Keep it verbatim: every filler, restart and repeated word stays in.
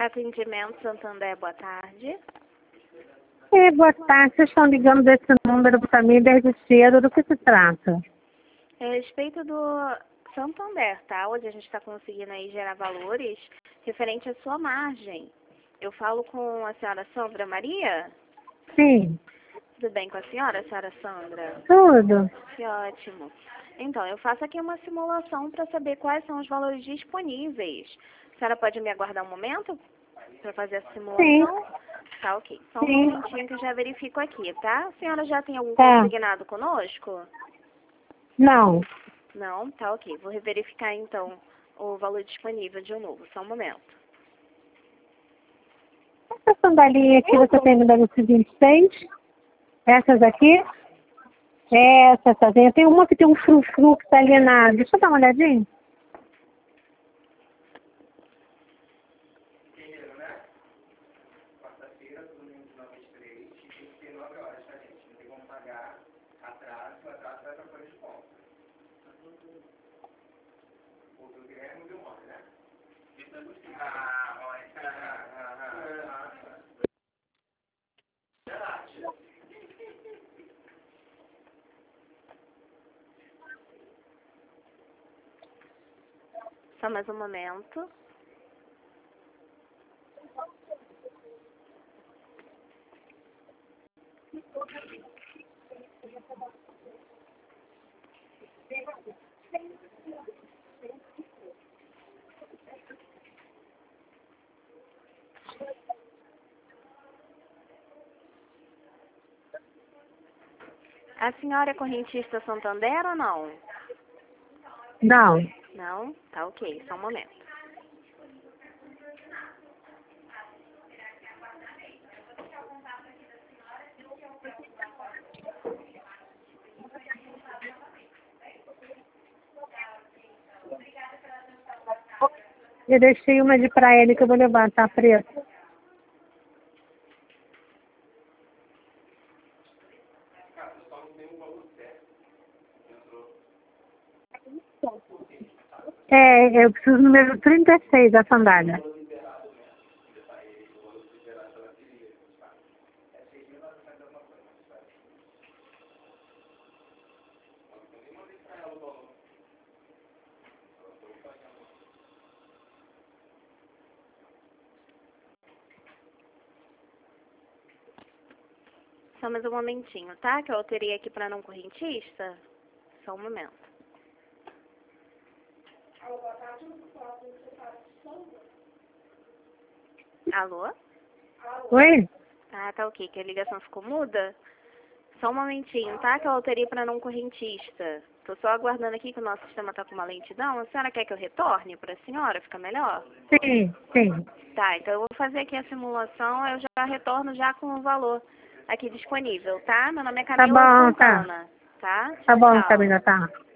Atendimento Santander, boa tarde. É, boa tarde. Vocês estão ligando desse número para mim desde cedo. Do que se trata? É a respeito do Santander, tá? Hoje a gente está conseguindo aí gerar valores referente à sua margem. Eu falo com a senhora Sandra Maria? Sim. Tudo bem com a senhora, senhora Sandra? Tudo. Que ótimo. Então, eu faço aqui uma simulação para saber quais são os valores disponíveis. A senhora pode me aguardar um momento para fazer a simulação? Sim. Tá, ok. Só um Sim. momentinho que eu já verifico aqui, tá? A senhora já tem algum Tá. consignado conosco? Não. Não? Tá, ok. Vou verificar, então, o valor disponível de um novo. Só um momento. Essa sandalinha aqui você tem me dando vinte e seis? Essas aqui? Essa, essa. Tem uma que tem um frufru que tá alinhado. Deixa eu dar uma olhadinha. Só mais um momento. A senhora é correntista Santander ou não? Não. Não? Tá, ok. Só um momento. Eu deixei uma de pra ele que eu vou levar, tá preta? É, eu preciso do número trinta e seis da sandália. Só mais um momentinho, tá? Que eu alterei aqui para não correntista. Só um momento. Alô? Oi? Ah, tá ok. Que a ligação ficou muda? Só um momentinho, tá? Que eu alterei para não correntista. Tô só aguardando aqui que o nosso sistema tá com uma lentidão. A senhora quer que eu retorne para a senhora? Fica melhor? Sim, sim. Tá, então eu vou fazer aqui a simulação. Eu já retorno já com o valor aqui disponível, tá? Meu nome é Tá Camila bom, tá. Santana, tá? Tá Tchau, bom, tchau. Camila, tá.